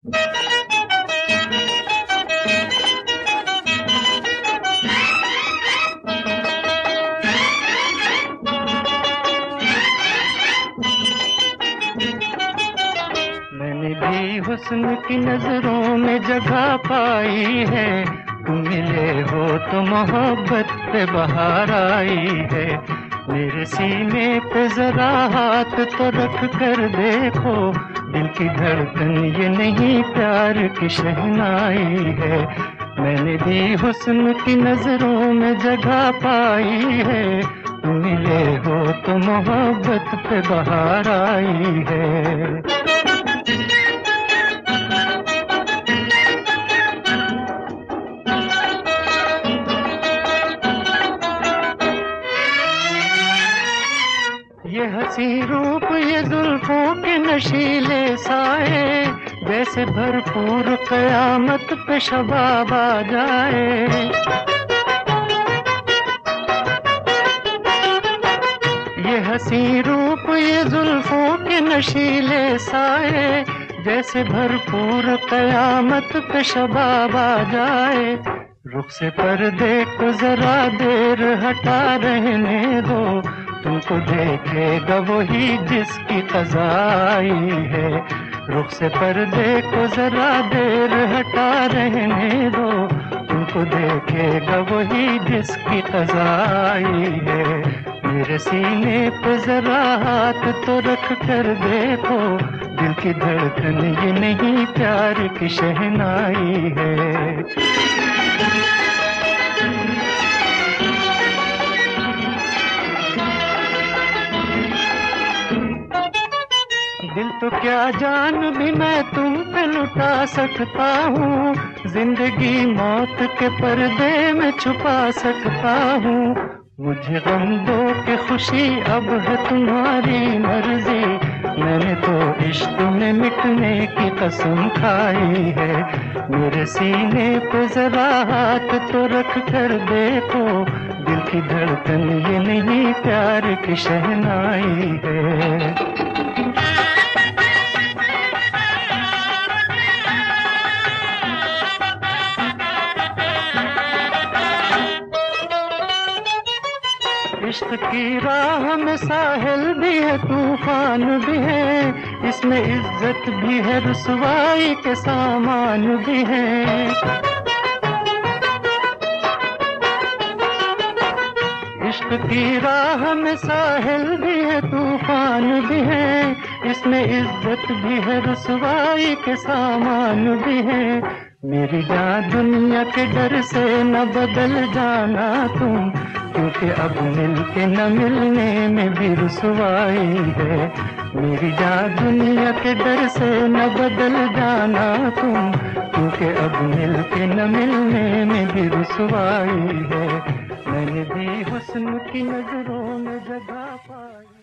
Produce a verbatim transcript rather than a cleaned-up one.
मैंने भी हुस्न की नजरों में जगह पाई है, तुम मिले हो तो मोहब्बत पे बहार आई है। मेरे सीने पे जरा हाथ तो रख कर देखो, दिल की धड़कन ये नहीं प्यार की शहनाई है। मैंने भी हुस्न की नजरों में जगह पाई है, तुम मिले हो तो मोहब्बत पे बहार आई है। ये हंसी रूप ये जुल्फों के नशीले साए, जैसे भरपूर कयामत पे शबाब आ जाए। ये हंसी रूप ये जुल्फों के नशीले साए, जैसे भरपूर कयामत पे शबाब आ जाए। रुख से पर्दे को जरा देर हटा रहने दो, तुमको देखेगा वही जिसकी क़ज़ा आई है। रुख से पर्दे को जरा देर हटा रहने दो, तुमको देखेगा वही जिसकी क़ज़ा आई है। मेरे सीने पे जरा हाथ तो रख कर देखो, दिल की धड़कन ये नहीं प्यार की शहनाई है। दिल तो क्या जान भी मैं तुम पे लुटा सकता हूँ, जिंदगी मौत के पर्दे में छुपा सकता हूँ। मुझे गम दो कि खुशी अब है तुम्हारी मर्जी, मैंने तो इश्क में मिटने की कसम खाई है। मेरे सीने पे जरा हाथ तो रख कर देखो, दिल की धड़कन ये नहीं प्यार की शहनाई है। इश्क की राह में साहिल भी है तूफान भी है, इसमें इज्जत भी है रुसवाई के सामान भी है। इश्क की राह में साहिल भी है तूफान भी है, इसमें इज्जत भी है रुसवाई के सामान भी है। मेरी जान दुनिया के डर से न बदल जाना तुम, क्योंकि अब मिल के न मिलने में भी रुसवाई है। मेरी जान दुनिया के डर से न बदल जाना तुम, क्योंकि अब मिल के न मिलने में भी रुसवाई है। मैंने भी हुस्न की नजरों में जगह पाई।